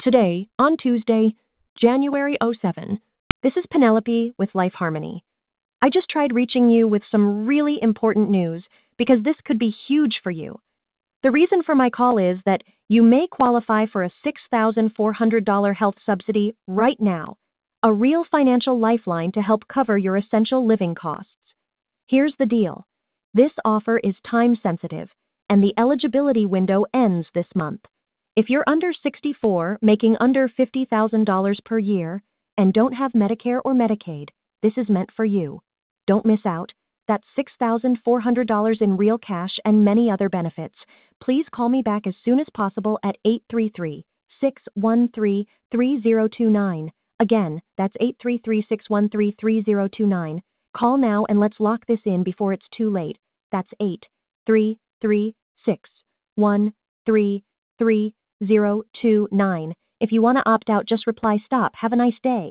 Today, on Tuesday, January 7, this is Penelope with Life Harmony. I just tried reaching you with some really important news because this could be huge for you. The reason for my call is that you may qualify for a $6,400 health subsidy right now, a real financial lifeline to help cover your essential living costs. Here's the deal. This offer is time sensitive, and the eligibility window ends this month. If you're under 64, making under $50,000 per year, and don't have Medicare or Medicaid, this is meant for you. Don't miss out. That's $6,400 in real cash and many other benefits. Please call me back as soon as possible at 833-613-3029. Again, that's 833-613-3029. Call now and let's lock this in before it's too late. That's 833-613-3029. If you want to opt out, just reply stop. Have a nice day.